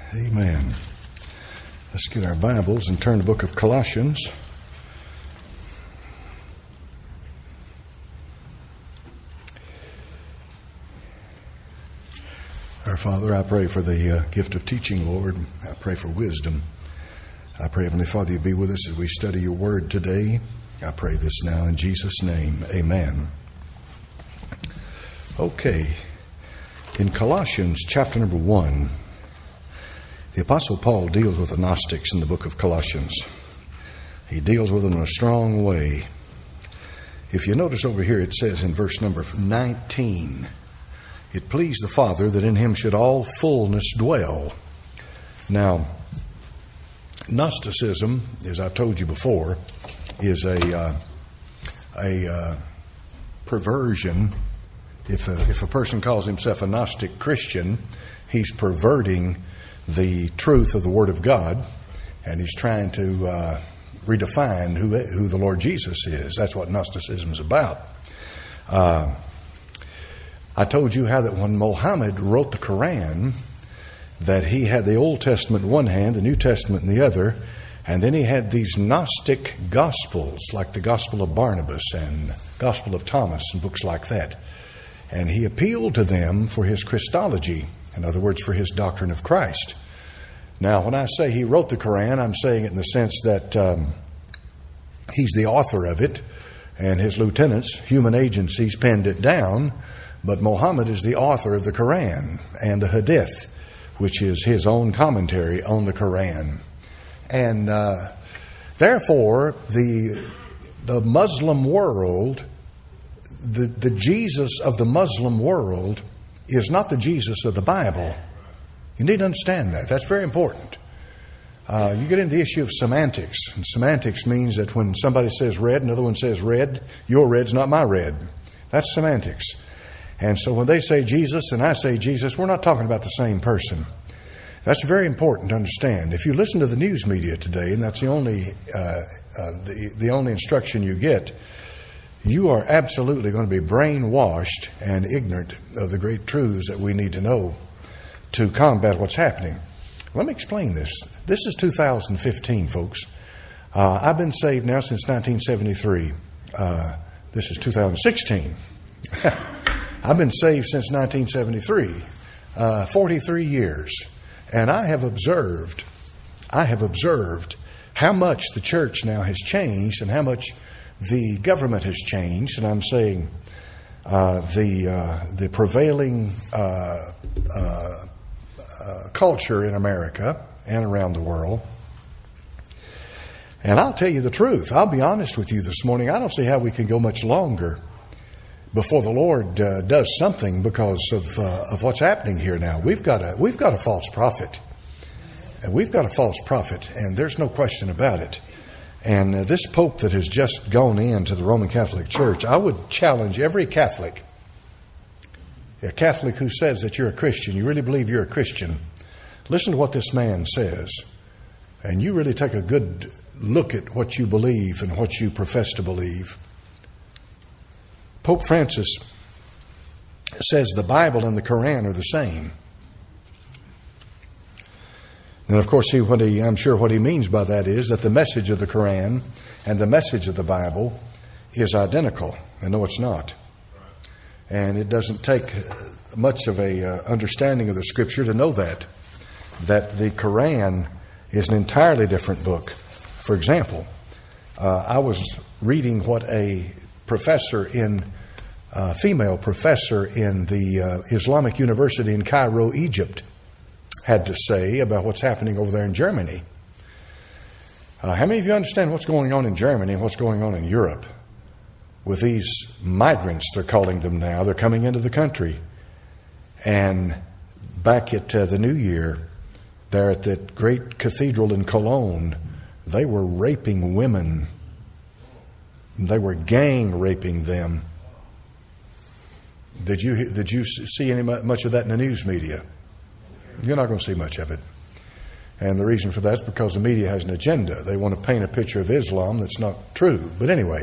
Amen. Let's get our Bibles and turn to the book of Colossians. Our Father, I pray for the gift of teaching, Lord. I pray for wisdom. I pray, Heavenly Father, you be with us as we study your word today. I pray this now in Jesus' name. Amen. Okay. In Colossians chapter number 1, the Apostle Paul deals with the Gnostics in the book of Colossians. He deals with them in a strong way. If you notice over here, it says in verse number 19, "It pleased the Father that in him should all fullness dwell." Now, Gnosticism, as I've told you before, is a perversion. If a person calls himself a Gnostic Christian, he's perverting the truth of the Word of God, and he's trying to redefine who the Lord Jesus is. That's what Gnosticism is about. I told you how that when Muhammad wrote the Quran, that he had the Old Testament in one hand, the New Testament in the other, and then he had these Gnostic Gospels, like the Gospel of Barnabas and Gospel of Thomas and books like that. And he appealed to them for his Christology, in other words, for his doctrine of Christ. Now, when I say he wrote the Quran, I'm saying it in the sense that he's the author of it, and his lieutenants, human agencies, penned it down. But Muhammad is the author of the Quran and the Hadith, which is his own commentary on the Quran. And therefore, the Muslim world, the Jesus of the Muslim world is not the Jesus of the Bible. You need to understand that. That's very important. You get into the issue of semantics. And semantics means that when somebody says red, another one says red, your red's not my red. That's semantics. And so when they say Jesus and I say Jesus, we're not talking about the same person. That's very important to understand. If you listen to the news media today, and that's the only instruction you get, you are absolutely going to be brainwashed and ignorant of the great truths that we need to know to combat what's happening. Let me explain this. This is 2015, folks. I've been saved now since 1973. This is 2016. I've been saved since 1973, 43 years. And I have observed how much the church now has changed and how much the government has changed. And I'm saying the prevailing culture in America and around the world. And I'll tell you the truth. I'll be honest with you this morning. I don't see how we can go much longer before the Lord does something because of what's happening here now. We've got a false prophet. And we've got a false prophet, and there's no question about it. And this Pope that has just gone into the Roman Catholic Church, I would challenge every Catholic, a Catholic who says that you're a Christian, you really believe you're a Christian, listen to what this man says. And you really take a good look at what you believe and what you profess to believe. Pope Francis says the Bible and the Quran are the same. And of course, I'm sure what he means by that is that the message of the Quran and the message of the Bible is identical. And no, it's not. And it doesn't take much of a understanding of the Scripture to know that the Quran is an entirely different book. For example, I was reading what a female professor in the Islamic University in Cairo, Egypt, had to say about what's happening over there in Germany. How many of you understand what's going on in Germany and what's going on in Europe with these migrants, they're calling them now? They're coming into the country. And back at the New Year, there at that great cathedral in Cologne, they were raping women. They were gang raping them. Did you see much of that in the news media? You're not going to see much of it. And the reason for that is because the media has an agenda. They want to paint a picture of Islam that's not true. But anyway,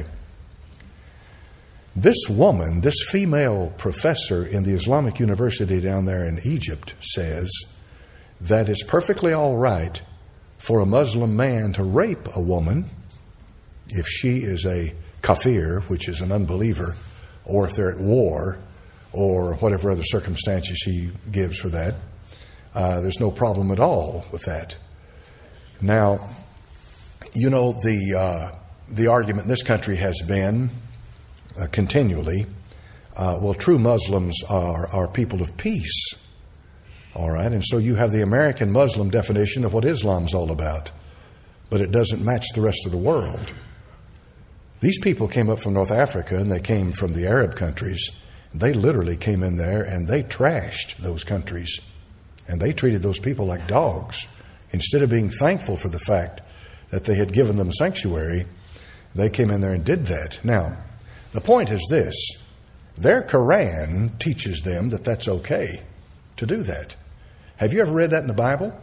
this woman, this female professor in the Islamic University down there in Egypt says that it's perfectly all right for a Muslim man to rape a woman if she is a kafir, which is an unbeliever, or if they're at war, or whatever other circumstances he gives for that. There's no problem at all with that. Now, you know, the argument in this country has been continually, well, true Muslims are people of peace. All right, and so you have the American Muslim definition of what Islam's all about, but it doesn't match the rest of the world. These people came up from North Africa, and they came from the Arab countries. They literally came in there and they trashed those countries, and they treated those people like dogs. Instead of being thankful for the fact that they had given them sanctuary, they came in there and did that. Now, the point is this: their Quran teaches them that that's okay to do that. Have you ever read that in the Bible?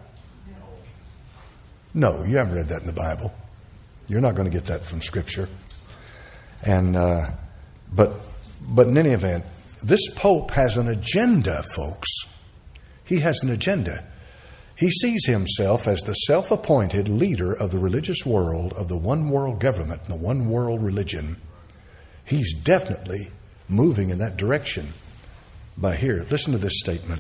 No, you haven't read that in the Bible. You're not going to get that from Scripture. And but in any event, this Pope has an agenda, folks. He has an agenda. He sees himself as the self-appointed leader of the religious world, of the one world government, the one world religion. He's definitely moving in that direction. By here, listen to this statement.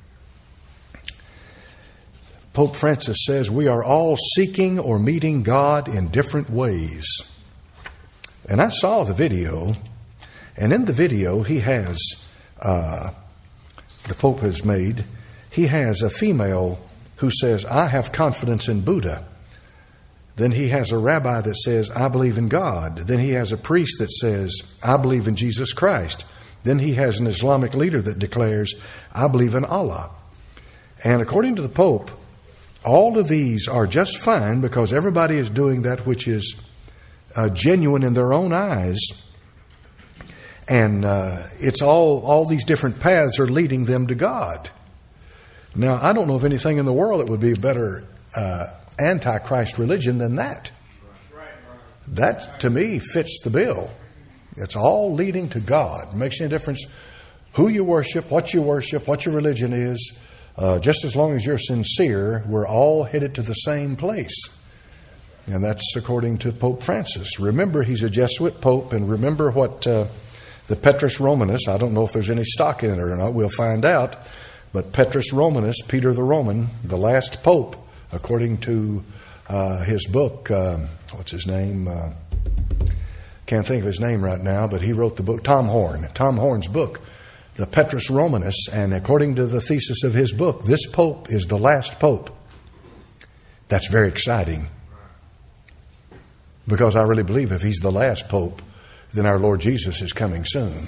Pope Francis says, "We are all seeking or meeting God in different ways." And I saw the video, and in the video he has, the Pope has made, he has a female who says, "I have confidence in Buddha." Then he has a rabbi that says, "I believe in God." Then he has a priest that says, "I believe in Jesus Christ." Then he has an Islamic leader that declares, "I believe in Allah." And according to the Pope, all of these are just fine because everybody is doing that which is genuine in their own eyes. And it's all these different paths are leading them to God. Now, I don't know of anything in the world that would be a better antichrist religion than that. That, to me, fits the bill. It's all leading to God. It makes any difference who you worship, what your religion is. Just as long as you're sincere, we're all headed to the same place. And that's according to Pope Francis. Remember, he's a Jesuit Pope, and remember what the Petrus Romanus, I don't know if there's any stock in it or not, we'll find out, but Petrus Romanus, Peter the Roman, the last Pope, according to his book, what's his name? Can't think of his name right now, but he wrote the book, Tom Horn's book, the Petrus Romanus, and according to the thesis of his book, this Pope is the last Pope. That's very exciting. Because I really believe if he's the last Pope, then our Lord Jesus is coming soon.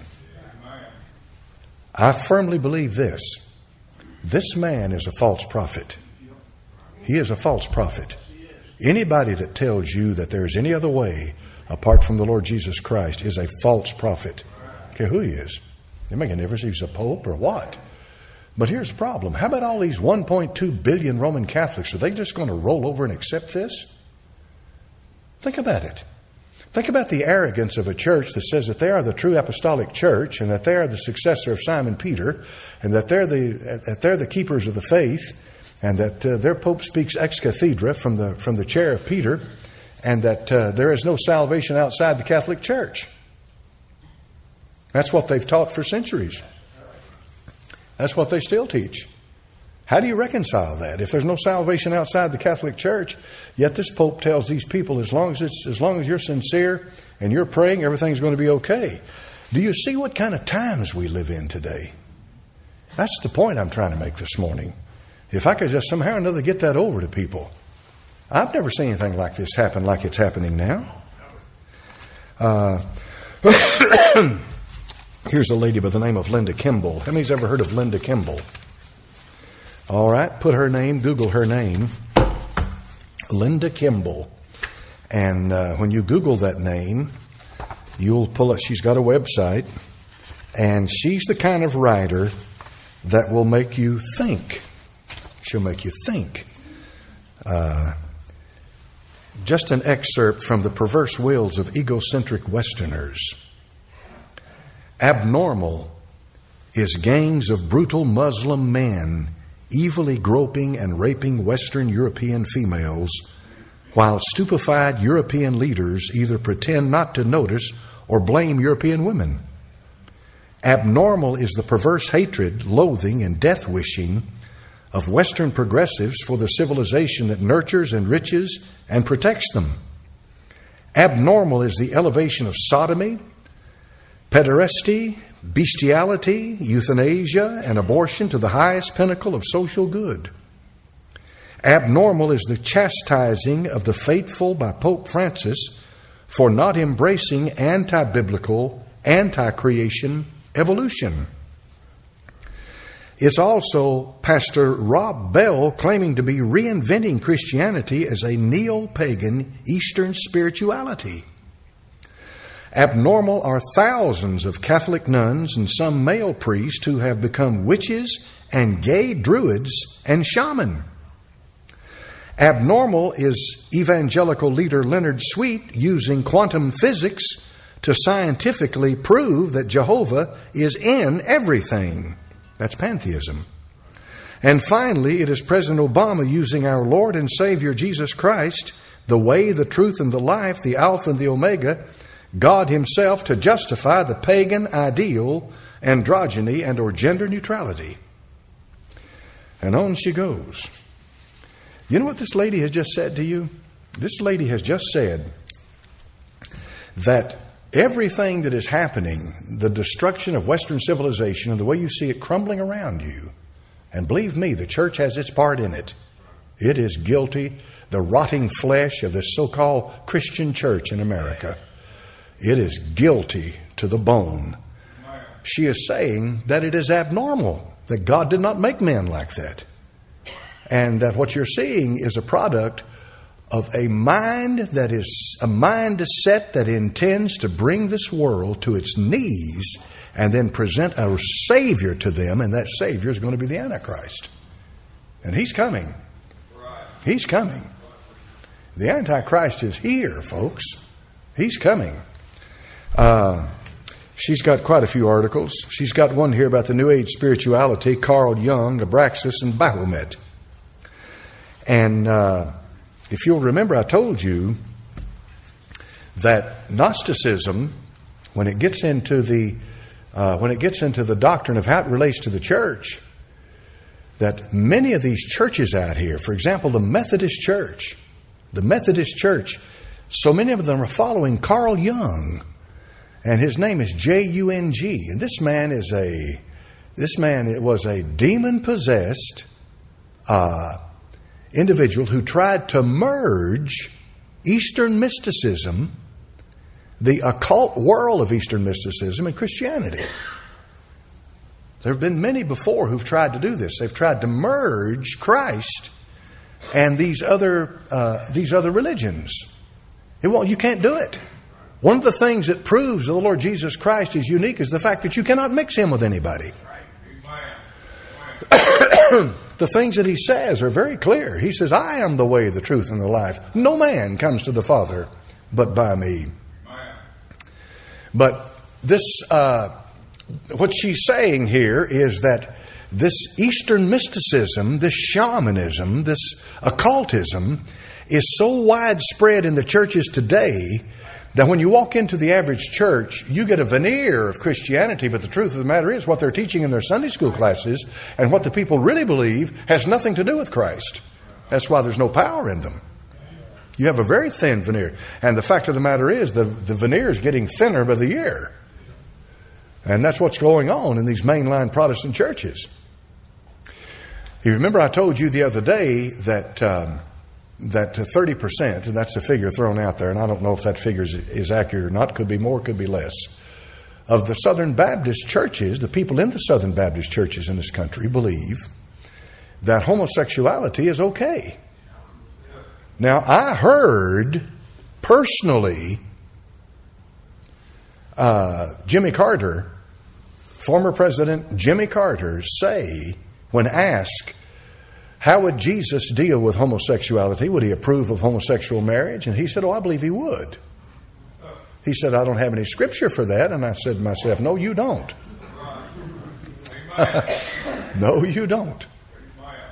I firmly believe this. This man is a false prophet. He is a false prophet. Anybody that tells you that there is any other way apart from the Lord Jesus Christ is a false prophet. I don't care who he is. They make a difference if he's a pope or what. But here's the problem. How about all these 1.2 billion Roman Catholics? Are they just going to roll over and accept this? Think about it. Think about the arrogance of a church that says that they are the true apostolic church and that they are the successor of Simon Peter and that they're the keepers of the faith and that their Pope speaks ex cathedra from the chair of Peter and that there is no salvation outside the Catholic Church. That's what they've taught for centuries. That's what they still teach. How do you reconcile that? If there's no salvation outside the Catholic Church, yet this Pope tells these people as long as you're sincere and you're praying, everything's going to be okay. Do you see what kind of times we live in today? That's the point I'm trying to make this morning. If I could just somehow or another get that over to people. I've never seen anything like this happen like it's happening now. Here's a lady by the name of Linda Kimball. How many's ever heard of Linda Kimball? All right, put her name, Google her name, Linda Kimball. And when you Google that name, you'll pull it. She's got a website, and she's the kind of writer that will make you think. She'll make you think. Just an excerpt from The Perverse Wills of Egocentric Westerners. Abnormal is gangs of brutal Muslim men evilly groping and raping Western European females, while stupefied European leaders either pretend not to notice or blame European women. Abnormal is the perverse hatred, loathing, and death-wishing of Western progressives for the civilization that nurtures, enriches, and protects them. Abnormal is the elevation of sodomy, pederasty, bestiality, euthanasia, and abortion to the highest pinnacle of social good. Abnormal is the chastising of the faithful by Pope Francis for not embracing anti-biblical, anti-creation evolution. It's also Pastor Rob Bell claiming to be reinventing Christianity as a neo-pagan Eastern spirituality. Abnormal are thousands of Catholic nuns and some male priests who have become witches and gay druids and shaman. Abnormal is evangelical leader Leonard Sweet using quantum physics to scientifically prove that Jehovah is in everything. That's pantheism. And finally, it is President Obama using our Lord and Savior Jesus Christ, the way, the truth, and the life, the Alpha and the Omega, God Himself, to justify the pagan ideal, androgyny, and or gender neutrality. And on she goes. You know what this lady has just said to you? This lady has just said that everything that is happening, the destruction of Western civilization and the way you see it crumbling around you, and believe me, the church has its part in it. It is guilty. The rotting flesh of this so-called Christian church in America, it is guilty to the bone. She is saying that it is abnormal, that God did not make men like that. And that what you're seeing is a product of a mind that is a mindset that intends to bring this world to its knees and then present a Savior to them, and that Savior is going to be the Antichrist. And He's coming. He's coming. The Antichrist is here, folks. He's coming. She's got quite a few articles. She's got one here about the New Age spirituality, Carl Jung, Abraxas, and Baphomet. And if you'll remember, I told you that Gnosticism, when it gets into the doctrine of how it relates to the church, that many of these churches out here, for example, the Methodist Church, so many of them are following Carl Jung, and his name is Jung. And this man was a demon-possessed individual who tried to merge Eastern mysticism, the occult world of Eastern mysticism, and Christianity. There have been many before who've tried to do this. They've tried to merge Christ and these other religions. You can't do it. One of the things that proves that the Lord Jesus Christ is unique is the fact that you cannot mix Him with anybody. The things that He says are very clear. He says, I am the way, the truth, and the life. No man comes to the Father but by me. But this, what she's saying here is that this Eastern mysticism, this shamanism, this occultism is so widespread in the churches today that when you walk into the average church, you get a veneer of Christianity, but the truth of the matter is what they're teaching in their Sunday school classes and what the people really believe has nothing to do with Christ. That's why there's no power in them. You have a very thin veneer. And the fact of the matter is the veneer is getting thinner by the year. And that's what's going on in these mainline Protestant churches. You remember I told you the other day that 30%, and that's a figure thrown out there, and I don't know if that figure is accurate or not, could be more, could be less, of the Southern Baptist churches, the people in the Southern Baptist churches in this country believe that homosexuality is okay. Now, I heard personally Jimmy Carter, former President Jimmy Carter, say, when asked, how would Jesus deal with homosexuality? Would He approve of homosexual marriage? And he said, I believe He would. He said, I don't have any scripture for that. And I said to myself, no, you don't. No, you don't.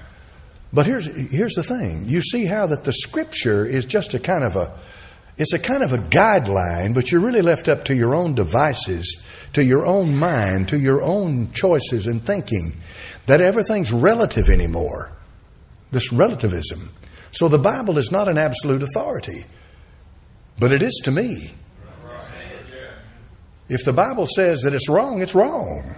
But here's the thing. You see how that the Scripture is just a kind of a guideline, but you're really left up to your own devices, to your own mind, to your own choices and thinking, that everything's relative anymore. This relativism. So the Bible is not an absolute authority, but it is to me. If the Bible says that it's wrong, it's wrong.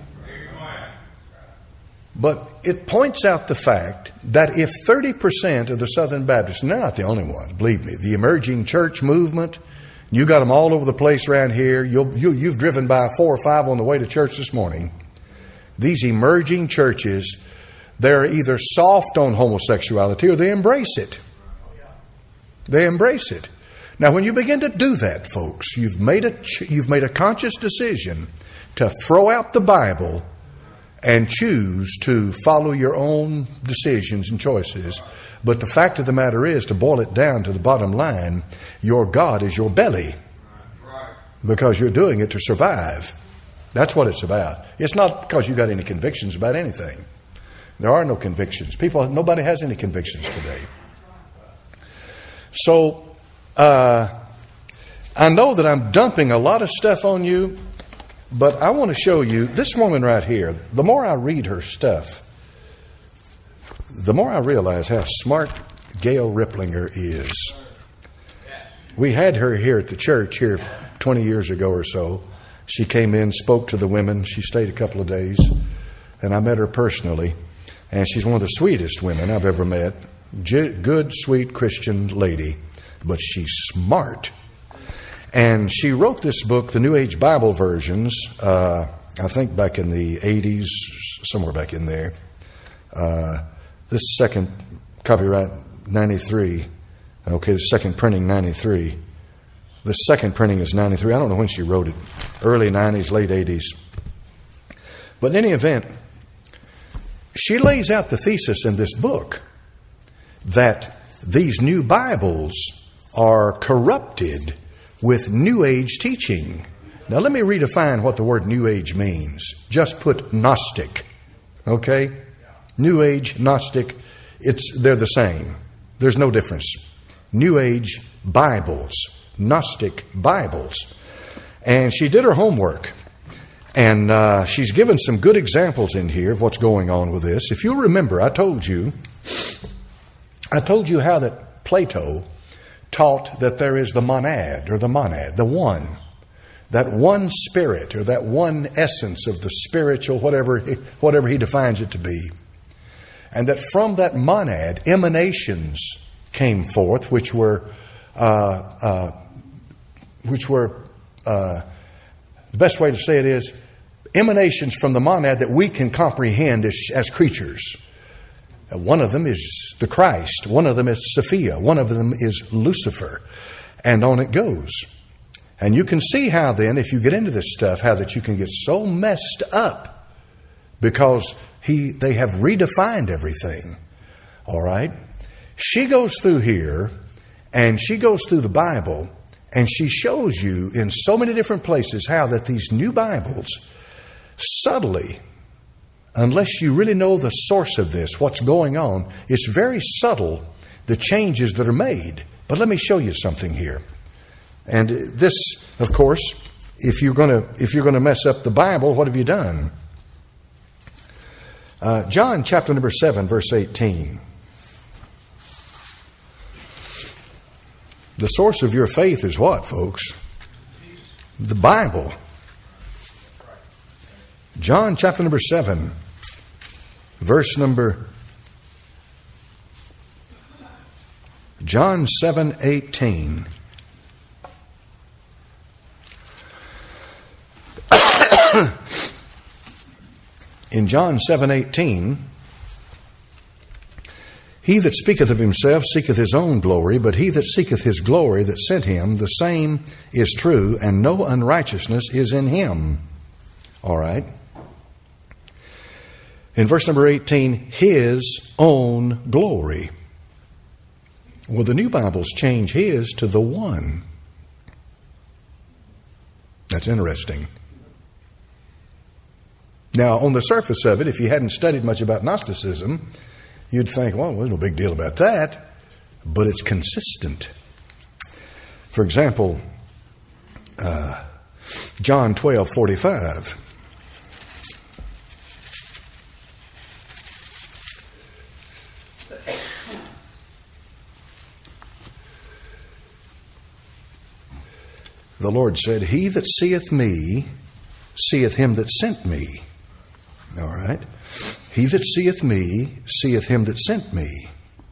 But it points out the fact that if 30% of the Southern Baptists, and they're not the only ones, believe me, the emerging church movement, you got them all over the place around here. You've driven by 4 or 5 on the way to church this morning. These emerging churches, they're either soft on homosexuality or they embrace it. They embrace it. Now, when you begin to do that, folks, you've made a conscious decision to throw out the Bible and choose to follow your own decisions and choices. But the fact of the matter is, to boil it down to the bottom line, your God is your belly. Because you're doing it to survive. That's what it's about. It's not because you got any convictions about anything. There are no convictions. Nobody has any convictions today. So, I know that I'm dumping a lot of stuff on you, but I want to show you this woman right here. The more I read her stuff, the more I realize how smart Gail Ripplinger is. We had her here at the church here 20 years ago or so. She came in, spoke to the women. She stayed a couple of days, and I met her personally. And she's one of the sweetest women I've ever met. Good, sweet Christian lady, but she's smart. And she wrote this book, the New Age Bible Versions, I think back in the 80s, somewhere back in there. This second copyright, 93. Okay, the second printing, 93. The second printing is 93. I don't know when she wrote it. Early 90s, late 80s. But in any event, she lays out the thesis in this book that these new Bibles are corrupted with New Age teaching. Now let me redefine what the word New Age means. Just put Gnostic. Okay? New Age, Gnostic, they're the same. There's no difference. New Age Bibles. Gnostic Bibles. And she did her homework. And she's given some good examples in here of what's going on with this. If you'll remember, I told you how that Plato taught that there is the monad, the one. That one spirit, or that one essence of the spiritual, whatever he defines it to be. And that from that monad, emanations came forth, which were the best way to say it is, emanations from the monad that we can comprehend as creatures. One of them is the Christ. One of them is Sophia. One of them is Lucifer. And on it goes. And you can see how then, if you get into this stuff, how that you can get so messed up because they have redefined everything. All right? She goes through here and she goes through the Bible and she shows you in so many different places how that these new Bibles subtly, unless you really know the source of this, what's going on, it's very subtle, the changes that are made. But let me show you something here. And this, of course, if you're going to mess up the Bible, what have you done? John chapter number 7, verse 18. The source of your faith is what, folks? The Bible. John chapter number 7, verse number... John 7:18. In John 7:18, he that speaketh of himself seeketh his own glory, but he that seeketh his glory that sent him, the same is true, and no unrighteousness is in him. All right. In verse number 18, his own glory. Well, the new Bibles change his to the one. That's interesting. Now, on the surface of it, if you hadn't studied much about Gnosticism, You'd think, well, there's no big deal about that. But it's consistent. For example, John 12:45. The Lord said, "He that seeth me, seeth him that sent me." All right? He that seeth me, seeth him that sent me.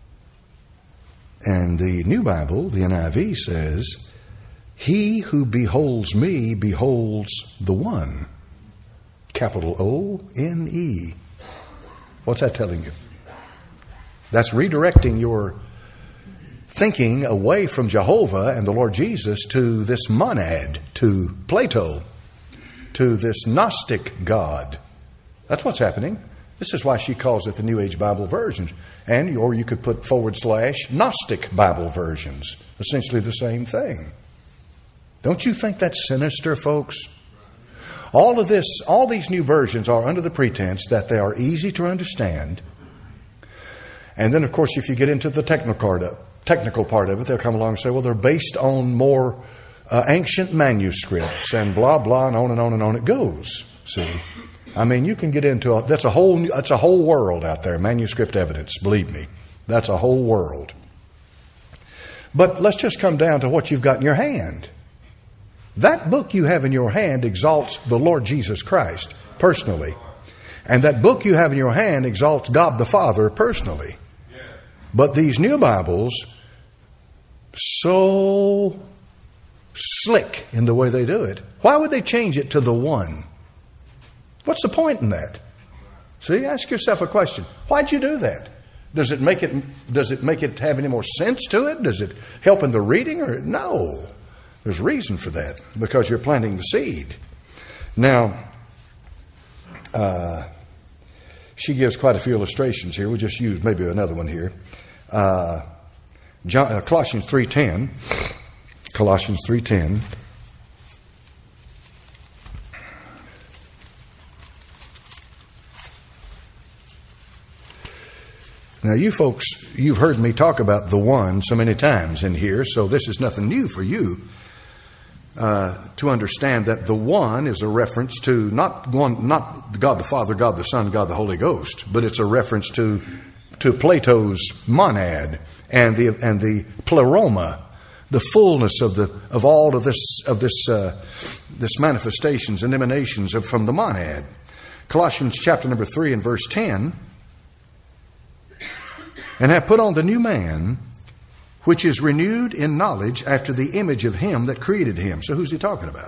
And the New Bible, the NIV, says, "He who beholds me beholds the one." Capital O-N-E. What's that telling you? That's redirecting your thinking away from Jehovah and the Lord Jesus to this monad, to Plato, to this Gnostic God. That's what's happening. This is why she calls it the New Age Bible versions. Or you could put / Gnostic Bible versions. Essentially the same thing. Don't you think that's sinister, folks? All these new versions are under the pretense that they are easy to understand. And then, of course, if you get into the technical part of it, they'll come along and say, well, they're based on more ancient manuscripts and blah, blah, and on it goes. See? I mean, you can get into that's a whole world out there, manuscript evidence, believe me. That's a whole world. But let's just come down to what you've got in your hand. That book you have in your hand exalts the Lord Jesus Christ personally. And that book you have in your hand exalts God the Father personally. But these new Bibles, so slick in the way they do it, why would they change it to the one? What's the point in that? See, ask yourself a question. Why'd you do that? Does it make it have any more sense to it? Does it help in the reading? Or no. There's reason for that, because you're planting the seed. Now, she gives quite a few illustrations here. We'll just use maybe another one here. Colossians 3:10. Colossians 3:10. Now, you folks, you've heard me talk about the one so many times in here, so this is nothing new for you to understand that the one is a reference to not God the Father, God the Son, God the Holy Ghost, but it's a reference to Plato's monad and the pleroma, the fullness of all of this manifestations and emanations from the monad. Colossians chapter number 3 and verse 10. And have put on the new man, which is renewed in knowledge after the image of him that created him. So who's he talking about?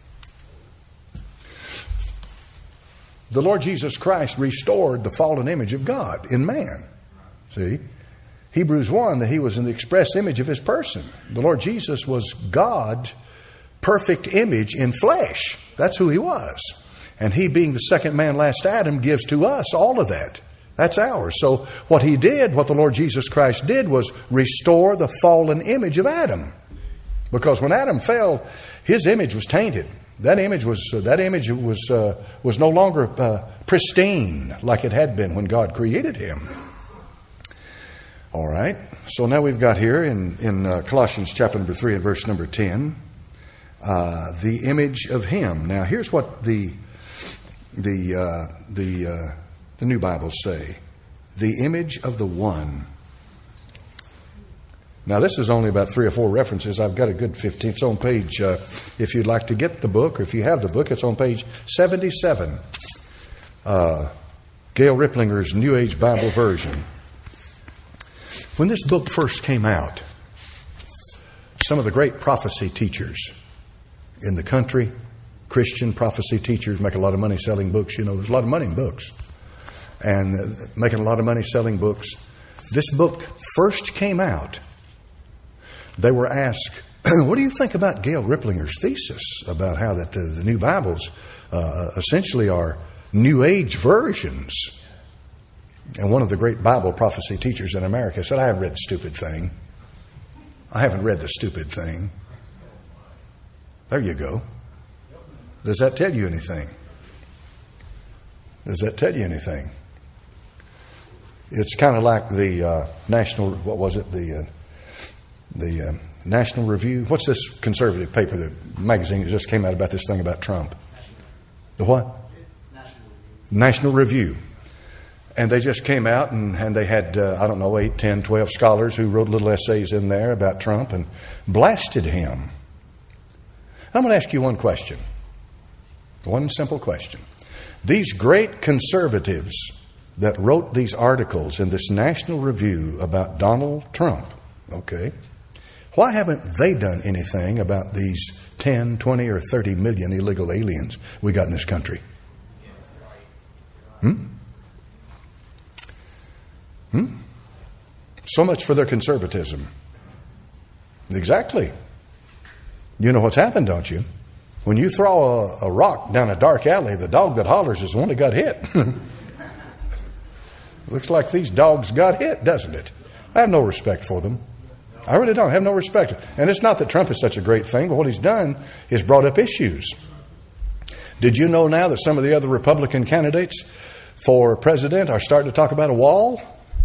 The Lord Jesus Christ restored the fallen image of God in man. See? Hebrews 1, that he was in the express image of his person. The Lord Jesus was God, perfect image in flesh. That's who he was. And he, being the second man, last Adam, gives to us all of that. That's ours. So what the Lord Jesus Christ did was restore the fallen image of Adam. Because when Adam fell, his image was tainted. That image was no longer pristine like it had been when God created him. All right. So now we've got here in Colossians chapter number 3 and verse number 10, the image of him. Now here's what the New Bibles say. The image of the one. Now this is only about 3 or 4 references. I've got a good 15. It's on page, if you'd like to get the book, or if you have the book, it's on page 77. Gail Riplinger's New Age Bible Version. When this book first came out, some of the great prophecy teachers in the country, Christian prophecy teachers, make a lot of money selling books. You know, there's a lot of money in books. And making a lot of money selling books. This book first came out. They were asked, what do you think about Gail Riplinger's thesis about how that the New Bibles essentially are New Age versions? And one of the great Bible prophecy teachers in America said, I haven't read the stupid thing. I haven't read the stupid thing. There you go. Does that tell you anything? Does that tell you anything? It's kind of like the National, what was it? The National Review. What's this conservative paper, the magazine that just came out about this thing about Trump? The what? National Review. And they just came out and they had, 8, 10, 12 scholars who wrote little essays in there about Trump and blasted him. I'm going to ask you one question. One simple question. These great conservatives that wrote these articles in this National Review about Donald Trump, okay, why haven't they done anything about these 10, 20, or 30 million illegal aliens we got in this country? So much for their conservatism. Exactly. You know what's happened, don't you? When you throw a rock down a dark alley, the dog that hollers is the one that got hit. Looks like these dogs got hit, doesn't it? I have no respect for them. I really don't. I have no respect. And it's not that Trump is such a great thing, but what he's done is brought up issues. Did you know now that some of the other Republican candidates for president are starting to talk about a wall?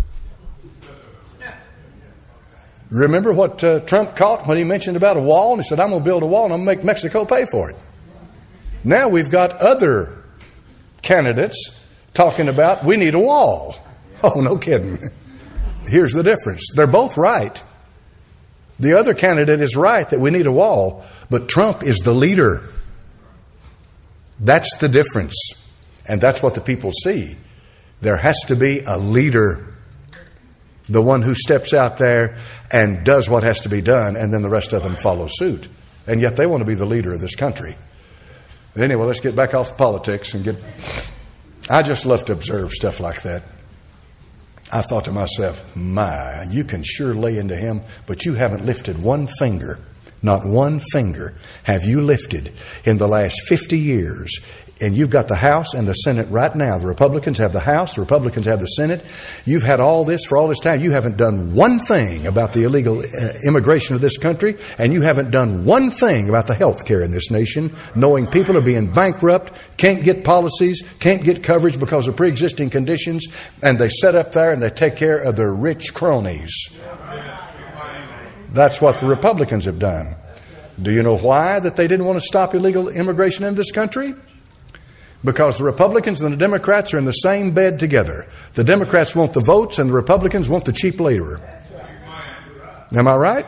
Remember what Trump caught when he mentioned about a wall? And he said, I'm going to build a wall and I'm going to make Mexico pay for it. Now we've got other candidates talking about we need a wall. Oh, no kidding. Here's the difference. They're both right. The other candidate is right that we need a wall, but Trump is the leader. That's the difference. And that's what the people see. There has to be a leader. The one who steps out there and does what has to be done, and then the rest of them follow suit. And yet they want to be the leader of this country. But anyway, let's get back off politics and I just love to observe stuff like that. I thought to myself, my, you can sure lay into him, but you haven't lifted one finger. Not one finger have you lifted in the last 50 years. And you've got the House and the Senate right now. The Republicans have the House. The Republicans have the Senate. You've had all this for all this time. You haven't done one thing about the illegal immigration of this country. And you haven't done one thing about the health care in this nation, knowing people are being bankrupt, can't get policies, can't get coverage because of pre-existing conditions. And they sit up there and they take care of their rich cronies. That's what the Republicans have done. Do you know why that they didn't want to stop illegal immigration in this country? Because the Republicans and the Democrats are in the same bed together. The Democrats want the votes and the Republicans want the cheap labor. Am I right?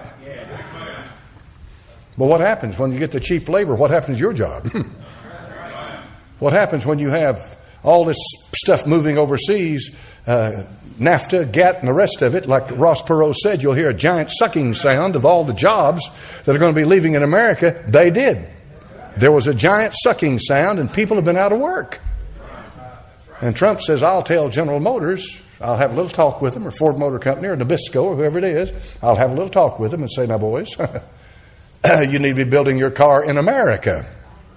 Well, what happens when you get the cheap labor? What happens to your job? What happens when you have all this stuff moving overseas, NAFTA, GATT, and the rest of it? Like Ross Perot said, you'll hear a giant sucking sound of all the jobs that are going to be leaving in America. They did. There was a giant sucking sound and people have been out of work. And Trump says, I'll tell General Motors, I'll have a little talk with them, or Ford Motor Company, or Nabisco, or whoever it is. I'll have a little talk with them and say, now boys, you need to be building your car in America.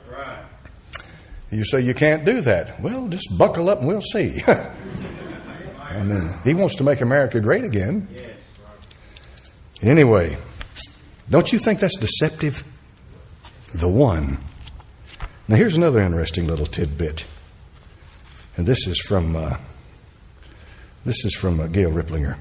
You say you can't do that. Well, just buckle up and we'll see. I mean, he wants to make America great again. Anyway, don't you think that's deceptive? The one. Now here's another interesting little tidbit, and this is from Gail Riplinger.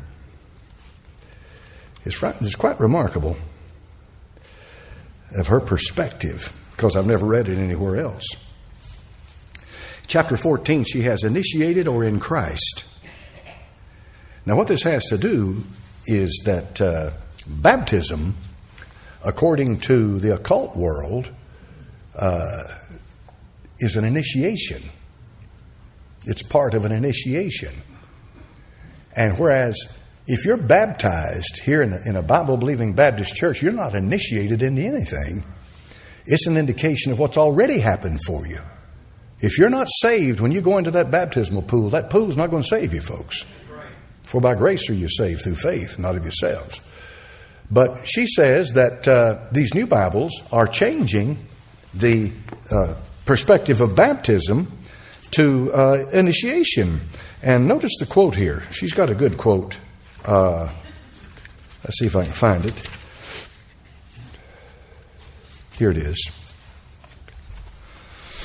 It's quite remarkable of her perspective, because I've never read it anywhere else. Chapter 14, she has initiated or in Christ. Now what this has to do is that baptism, according to the occult world, is an initiation. It's part of an initiation. And whereas if you're baptized here in a Bible-believing Baptist church, you're not initiated into anything. It's an indication of what's already happened for you. If you're not saved when you go into that baptismal pool, that pool's not going to save you, folks. For by grace are you saved through faith, not of yourselves. But she says that these new Bibles are changing the perspective of baptism to initiation. And notice the quote here. She's got a good quote. Let's see if I can find it. Here it is.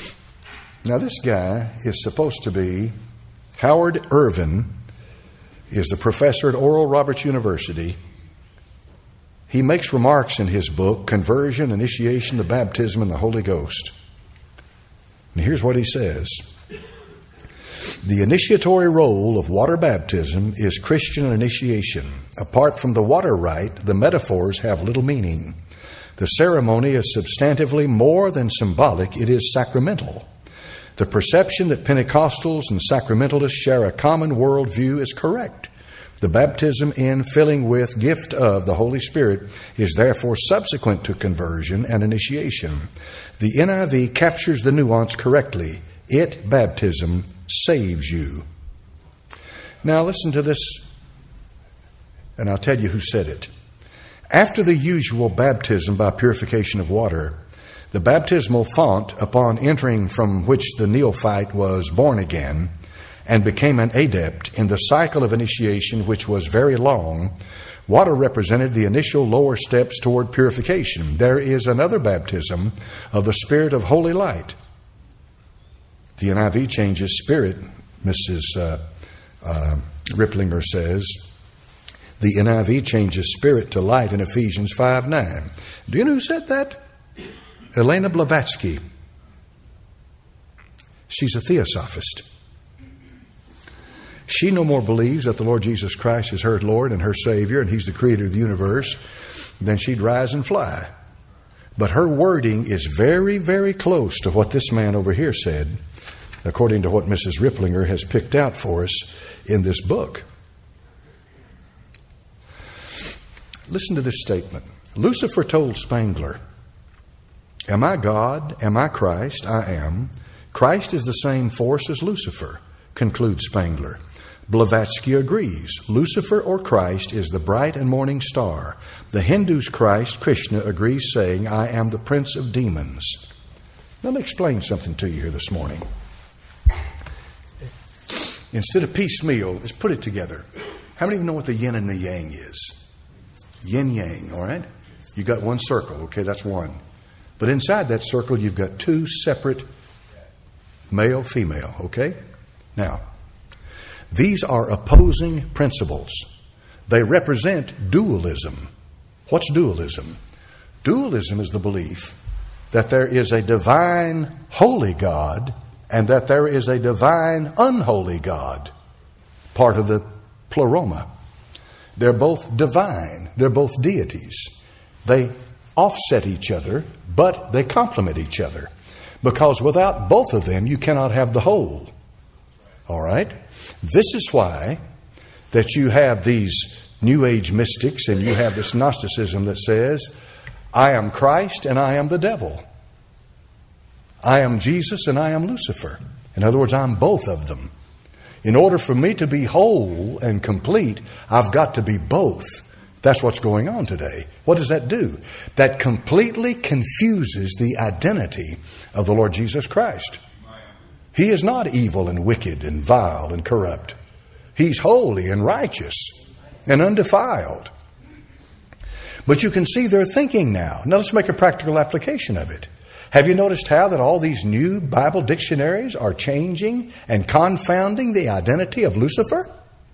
Now this guy is supposed to be Howard Irvin. is the professor at Oral Roberts University. He makes remarks in his book, Conversion, Initiation, the Baptism, and the Holy Ghost. And here's what he says. The initiatory role of water baptism is Christian initiation. Apart from the water rite, the metaphors have little meaning. The ceremony is substantively more than symbolic, it is sacramental. The perception that Pentecostals and sacramentalists share a common worldview is correct. The baptism in, filling with, gift of the Holy Spirit is therefore subsequent to conversion and initiation. The NIV captures the nuance correctly. It, baptism, saves you. Now listen to this, and I'll tell you who said it. After the usual baptism by purification of water, the baptismal font, upon entering from which the neophyte was born again and became an adept in the cycle of initiation, which was very long, water represented the initial lower steps toward purification. There is another baptism of the Spirit of holy light. The NIV changes spirit, Mrs. Ripplinger says. The NIV changes spirit to light in Ephesians 5:9. Do you know who said that? Elena Blavatsky. She's a theosophist. She no more believes that the Lord Jesus Christ is her Lord and her Savior and He's the creator of the universe than she'd rise and fly. But her wording is very, very close to what this man over here said, according to what Mrs. Ripplinger has picked out for us in this book. Listen to this statement. Lucifer told Spangler, "Am I God? Am I Christ? I am. Christ is the same force as Lucifer," concludes Spangler. Blavatsky agrees. Lucifer or Christ is the bright and morning star. The Hindu's Christ, Krishna, agrees, saying, "I am the prince of demons." Let me explain something to you here this morning. Instead of piecemeal, let's put it together. How many of you know what the yin and the yang is? Yin-yang, all right? You got one circle, okay, that's one. But inside that circle, you've got two separate male-female, okay? Now, these are opposing principles. They represent dualism. What's dualism? Dualism is the belief that there is a divine holy God and that there is a divine unholy God, part of the pleroma. They're both divine. They're both deities. They offset each other, but they complement each other. Because without both of them, you cannot have the whole. All right? This is why that you have these New Age mystics and you have this Gnosticism that says, I am Christ and I am the devil. I am Jesus and I am Lucifer. In other words, I'm both of them. In order for me to be whole and complete, I've got to be both. That's what's going on today. What does that do? That completely confuses the identity of the Lord Jesus Christ. He is not evil and wicked and vile and corrupt. He's holy and righteous and undefiled. But you can see their thinking now. Now let's make a practical application of it. Have you noticed how that all these new Bible dictionaries are changing and confounding the identity of Lucifer?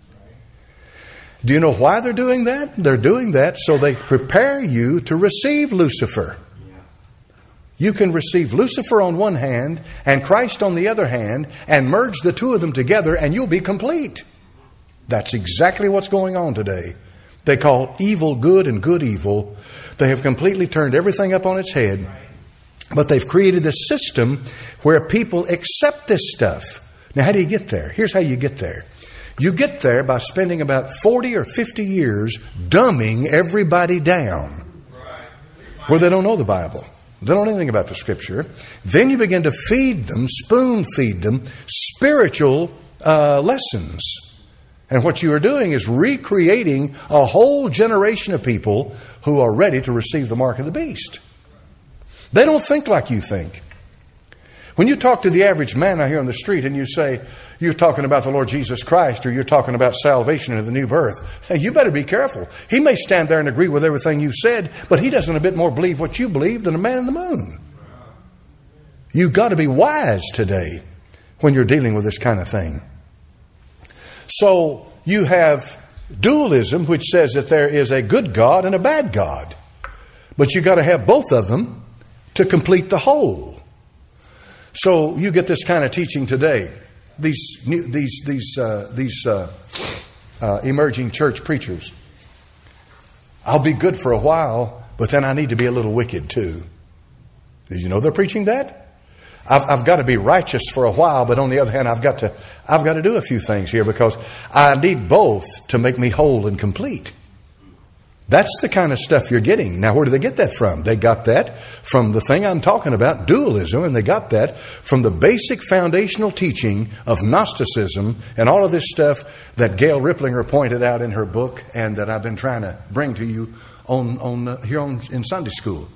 Do you know why they're doing that? They're doing that so they prepare you to receive Lucifer. You can receive Lucifer on one hand and Christ on the other hand and merge the two of them together and you'll be complete. That's exactly what's going on today. They call evil good and good evil. They have completely turned everything up on its head. But they've created this system where people accept this stuff. Now, how do you get there? Here's how you get there. You get there by spending about 40 or 50 years dumbing everybody down where they don't know the Bible. They don't know anything about the Scripture. Then you begin to feed them, spoon feed them, spiritual lessons. And what you are doing is recreating a whole generation of people who are ready to receive the mark of the beast. They don't think like you think. When you talk to the average man out here on the street and you say, you're talking about the Lord Jesus Christ or you're talking about salvation and the new birth, hey, you better be careful. He may stand there and agree with everything you said, but he doesn't a bit more believe what you believe than a man in the moon. You've got to be wise today when you're dealing with this kind of thing. So you have dualism, which says that there is a good God and a bad God. But you got to have both of them to complete the whole. So you get this kind of teaching today. These emerging church preachers. I'll be good for a while, but then I need to be a little wicked too. Did you know they're preaching that? I've got to be righteous for a while, but on the other hand, I've got to do a few things here because I need both to make me whole and complete. That's the kind of stuff you're getting. Now, where do they get that from? They got that from the thing I'm talking about, dualism, and they got that from the basic foundational teaching of Gnosticism and all of this stuff that Gail Ripplinger pointed out in her book and that I've been trying to bring to you in Sunday school.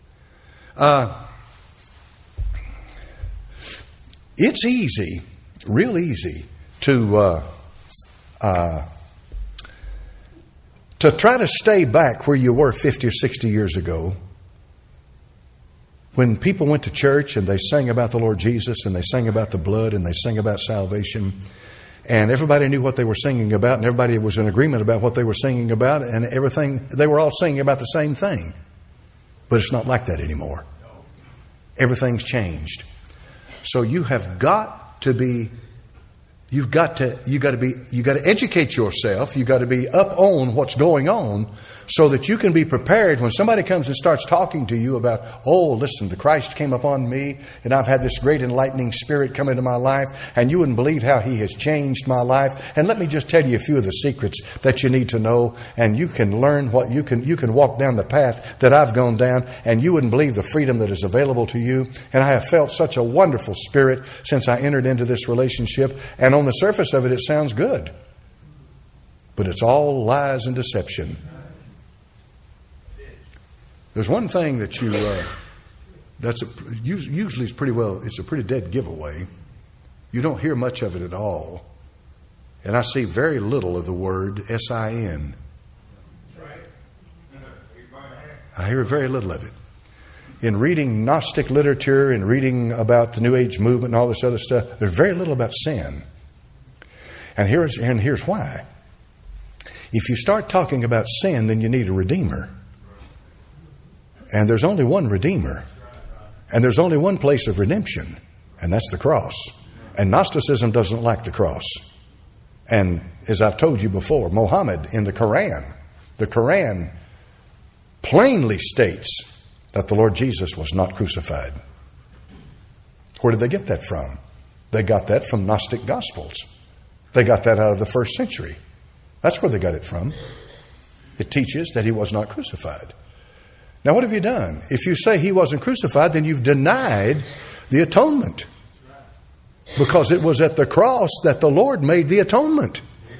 It's easy, real easy, to try to stay back where you were 50 or 60 years ago when people went to church and they sang about the Lord Jesus and they sang about the blood and they sang about salvation and everybody knew what they were singing about and everybody was in agreement about what they were singing about and everything. They were all singing about the same thing. But it's not like that anymore. Everything's changed. So you have got to be, you got to educate yourself. You got to be up on what's going on so that you can be prepared when somebody comes and starts talking to you about, oh, listen, the Christ came upon me and I've had this great enlightening spirit come into my life and you wouldn't believe how he has changed my life. And let me just tell you a few of the secrets that you need to know and you can learn what you can walk down the path that I've gone down and you wouldn't believe the freedom that is available to you. And I have felt such a wonderful spirit since I entered into this relationship. And on the surface of it, it sounds good. But it's all lies and deception. There's one thing that usually it's a pretty dead giveaway. You don't hear much of it at all. And I see very little of the word S-I-N. I hear very little of it. In reading Gnostic literature and reading about the New Age movement and all this other stuff, there's very little about sin. And here's why. If you start talking about sin, then you need a redeemer. And there's only one Redeemer. And there's only one place of redemption. And that's the cross. And Gnosticism doesn't like the cross. And as I've told you before, Muhammad in the Quran plainly states that the Lord Jesus was not crucified. Where did they get that from? They got that from Gnostic Gospels. They got that out of the first century. That's where they got it from. It teaches that he was not crucified. Now, what have you done? If you say he wasn't crucified, then you've denied the atonement. Because it was at the cross that the Lord made the atonement.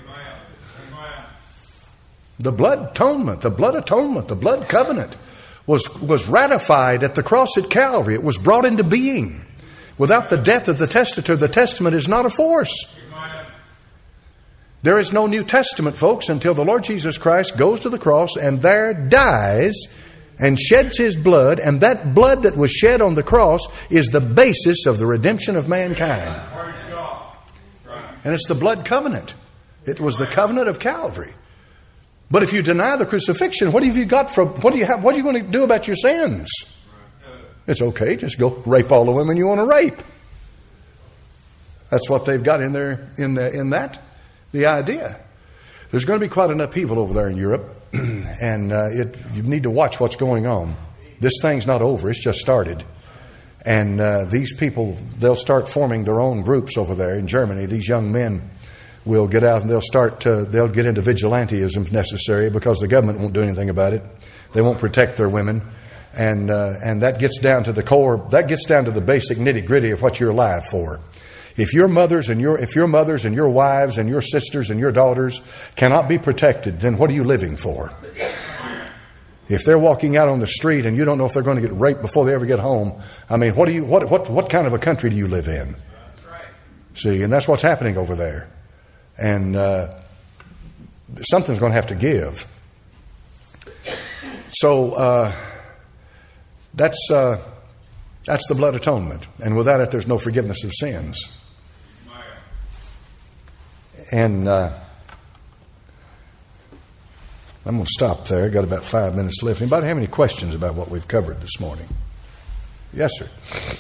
The blood atonement, the blood covenant was ratified at the cross at Calvary. It was brought into being. Without the death of the testator, the testament is not a force. There is no New Testament, folks, until the Lord Jesus Christ goes to the cross and there dies and sheds his blood, and that blood that was shed on the cross is the basis of the redemption of mankind. And it's the blood covenant. It was the covenant of Calvary. But if you deny the crucifixion, what have you got from? What are you going to do about your sins? It's okay, just go rape all the women you want to rape. That's what they've got in there in that the idea. There's going to be quite an upheaval over there in Europe. And you need to watch what's going on. This thing's not over. It's just started. And these people, they'll start forming their own groups over there in Germany. These young men will get out and they'll get into vigilanteism if necessary because the government won't do anything about it. They won't protect their women. And that gets down to the core. That gets down to the basic nitty-gritty of what you're alive for. If your mothers and your wives and your sisters and your daughters cannot be protected, then what are you living for? If they're walking out on the street and you don't know if they're going to get raped before they ever get home, I mean, what kind of a country do you live in? See, and that's what's happening over there. And something's going to have to give. So that's the blood atonement, and without it, there's no forgiveness of sins. And I'm going to stop there. Got about 5 minutes left. Anybody have any questions about what we've covered this morning? Yes, sir.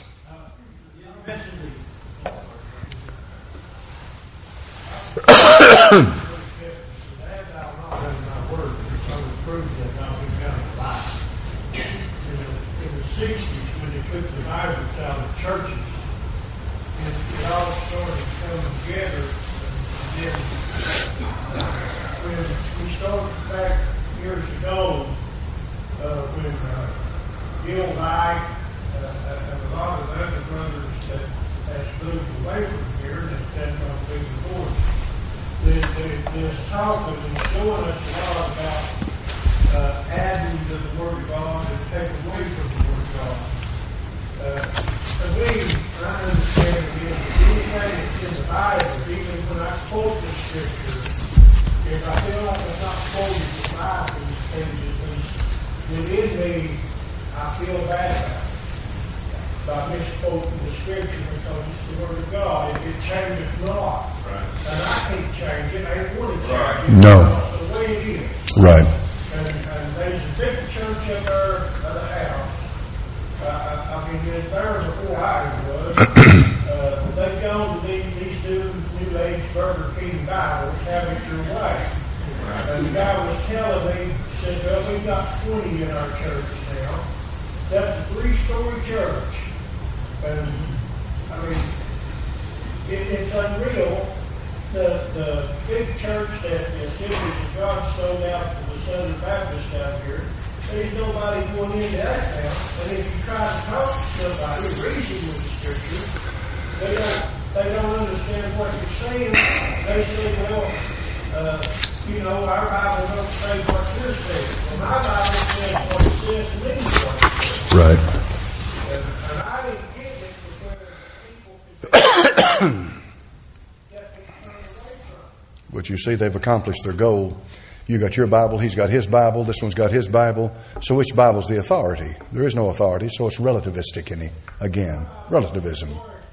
But you see, they've accomplished their goal. You got your Bible, he's got his Bible, this one's got his Bible. So which Bible's the authority? There is no authority, so it's relativistic. Again, relativism.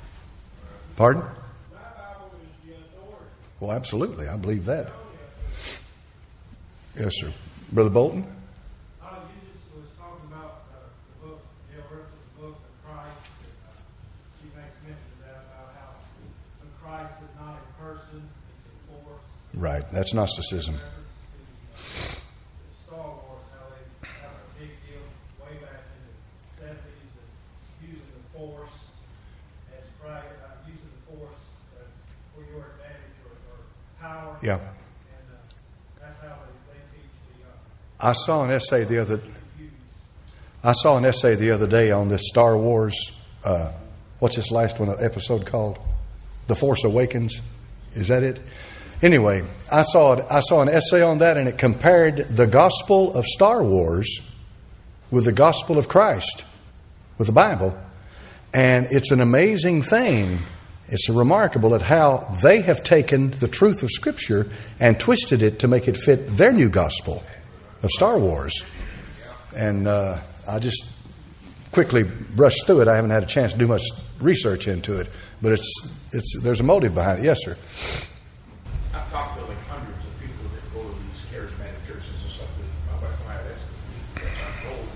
Pardon? Well, absolutely. I believe that. Yes, sir. Brother Bolton? Right. That's Gnosticism. Star Wars, how they have a big deal way back in the 70s and using the Force as using the Force for your advantage or power. Yeah. And that's how they teach the. I saw an essay the other day on this Star Wars. What's this last one episode called? The Force Awakens. Is that it? Anyway, I saw an essay on that, and it compared the gospel of Star Wars with the gospel of Christ, with the Bible. And it's an amazing thing. It's remarkable at how they have taken the truth of Scripture and twisted it to make it fit their new gospel of Star Wars. And I just quickly brushed through it. I haven't had a chance to do much research into it, but there's a motive behind it. Yes, sir. I've talked to like hundreds of people that go to these charismatic churches and stuff that my wife and I, that's untold.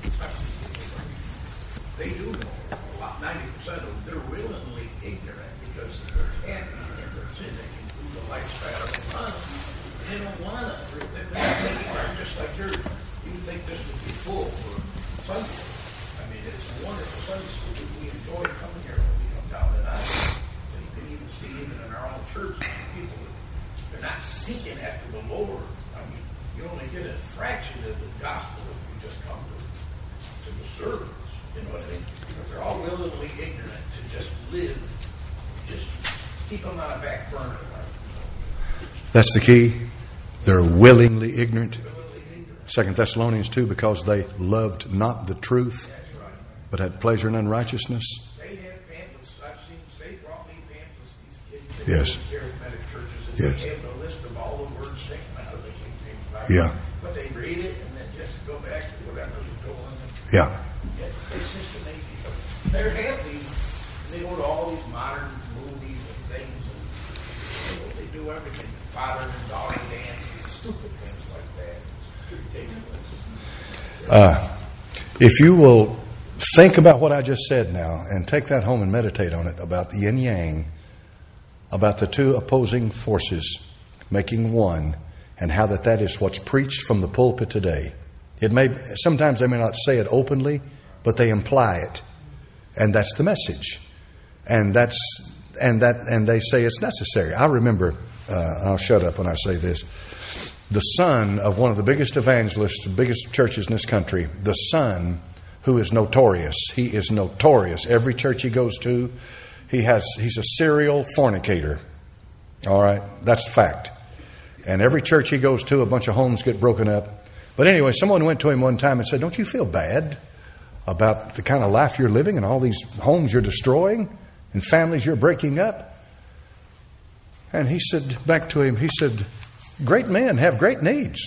They do know a lot, 90% of them, they're willingly ignorant because they're happy in their sin. They can do the lifestyle they want. They don't want to. They're not taking part just like you think this would be full for Sunday. I mean, it's a wonderful Sunday school. We enjoy coming here when we come down tonight. And you can even see even in our own church, people they're not seeking after the Lord. I mean, you only get a fraction of the gospel if you just come to the service. You know what I mean? Because they're all willingly ignorant to just live, just keep them on a back burner. That's the key. They're willingly ignorant. 2 Thessalonians 2, because they loved not the truth, but had pleasure in unrighteousness. They have pamphlets. I've seen, they brought me pamphlets, these kids. Yes. Charismatic churches. And Yes. they have a list of all the words taken out of the King James Bible. Yeah. But they read it and then just go back to whatever they're doing. Yeah. It's systematic. They're happy. They go to all these modern movies and things. And they do everything. Father and daughter dances, stupid things like that. If you will think about what I just said now and take that home and meditate on it, about the yin yang, about the two opposing forces making one, and how that is what's preached from the pulpit today. Sometimes they may not say it openly, but they imply it. And that's the message. And they say it's necessary. I remember, I'll shut up when I say this, the son of one of the biggest evangelists, the biggest churches in this country, the son who is notorious. He is notorious. Every church he goes to, he's a serial fornicator. All right? That's fact. And every church he goes to, a bunch of homes get broken up. But anyway, someone went to him one time and said, don't you feel bad about the kind of life you're living and all these homes you're destroying and families you're breaking up? And he said back to him, he said, great men have great needs.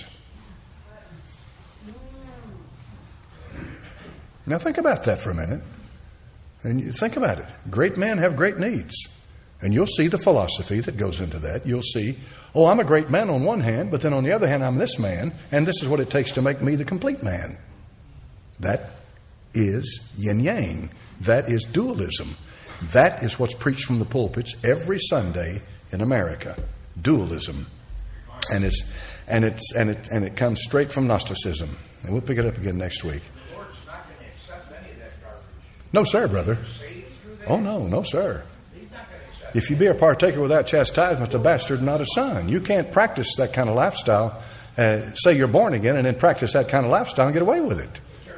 Now think about that for a minute. And you think about it. Great men have great needs. And you'll see the philosophy that goes into that. You'll see, oh, I'm a great man on one hand, but then on the other hand, I'm this man, and this is what it takes to make me the complete man. That is yin-yang. That is dualism. That is what's preached from the pulpits every Sunday in America. Dualism. And it comes straight from Gnosticism. And we'll pick it up again next week. The Lord's not going to accept any of that garbage. No, sir, brother. Oh, no, sir. If you be a partaker without chastisement, a bastard, not a son. You can't practice that kind of lifestyle. Say you're born again and then practice that kind of lifestyle and get away with it.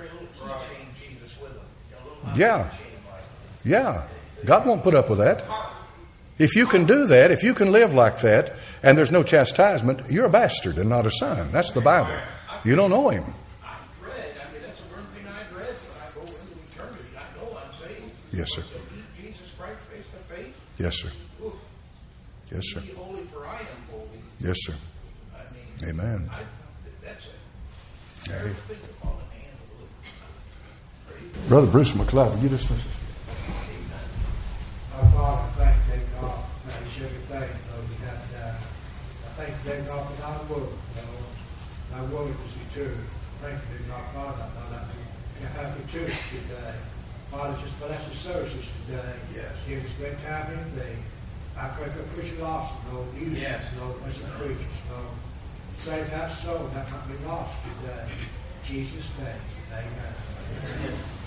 Yeah. God won't put up with that. If you can do that, if you can live like that, and there's no chastisement, you're a bastard and not a son. That's the Bible. You don't know Him. That's the one thing I've read when I go into eternity. I know I'm saved. Yes, sir. To meet Jesus Christ face to face. Yes, sir. Oof. Yes, sir. Be holy, for I am holy. Yes, sir. Amen. That's it. Hey. Think of falling hands of the living. Brother Bruce McLeod, will you dismiss us? Our Father, thank you, God, praise everything, Lord. I thank you, God, for thy word, Lord. Thy word is eternal. Thank you, God, Father, that we can have the church today. Father, just bless the services today. Yes. Give us great time in the day. I pray for Christian lost, Lord. Use us, Lord, as the preachers, Lord. Save that soul that might be lost today. In Jesus' name, amen.